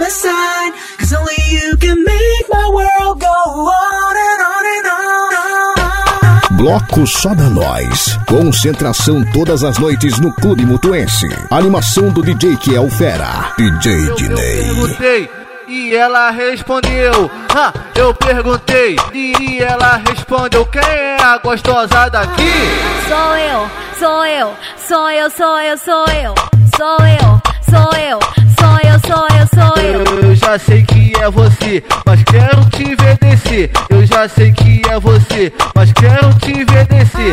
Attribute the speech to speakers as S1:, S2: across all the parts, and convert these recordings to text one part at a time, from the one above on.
S1: my side, 'cause only you can make my world go on and on and on.
S2: Bloco Só da Nós. Concentração todas as noites no Clube Mutuense. Animação do DJ que é o Fera. DJ Dinei.
S3: Eu perguntei e ela respondeu. Eu perguntei e ela respondeu. Quem é a gostosa daqui?
S4: Sou eu, sou eu, sou eu, sou eu, sou eu. Sou eu, sou eu, sou eu, sou eu, sou eu.
S3: Eu já sei que é você, mas quero te ver descer. Eu já sei que é você, mas quero te ver descer.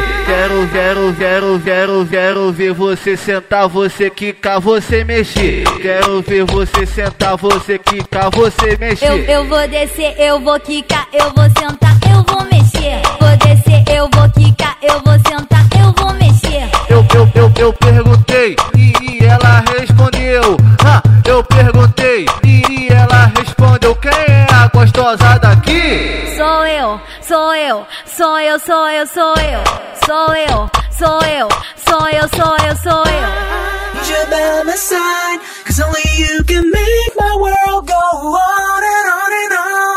S3: Quero ver você sentar, você quicar, você mexer. Quero ver você sentar, você quicar, você mexer.
S4: Eu vou descer, eu vou quicar, eu vou sentar, eu vou mexer. Vou descer, eu vou quicar, eu vou sentar, eu vou mexer.
S3: Eu perguntei e ela respondeu. Eu perguntei e ela respondeu. Quem é a gostosa daqui?
S4: Sou eu, sou eu, sou eu, sou eu, sou eu. Sou eu, sou eu, sou eu, sou eu, sou eu.
S1: You're by my side, 'cause only you can make my world go on and on and on.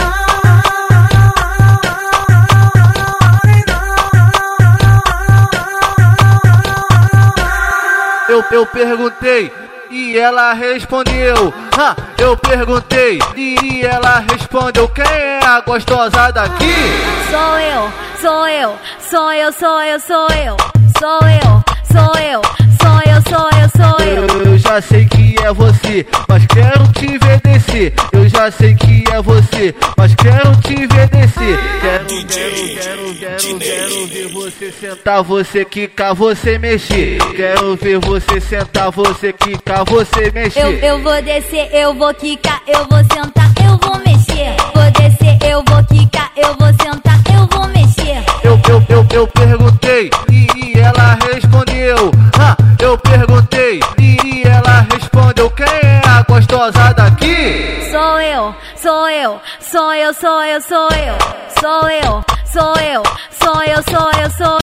S3: Eu perguntei e ela respondeu. Eu perguntei e ela respondeu. Quem é a gostosa daqui?
S4: Sou eu, sou eu, sou eu, sou eu, sou eu. Sou eu, sou eu, sou eu, sou eu, sou eu.
S3: Eu já sei que é você, mas quero te ver descer. Eu já sei que é você, mas quero te ver descer. Quero ver você sentar, você quicar, você mexer. Quero ver você sentar, você quicar, você mexer.
S4: Eu vou descer, eu vou quicar, eu vou sentar, eu vou mexer. Vou descer, eu vou quicar, eu vou sentar, eu vou mexer.
S3: Eu perguntei e ela respondeu. Eu perguntei e ela respondeu. Quem é a gostosa daqui?
S4: Sou eu, sou eu, sou eu, sou eu, sou eu. Sou eu, sou eu, sou eu, sou eu, sou eu.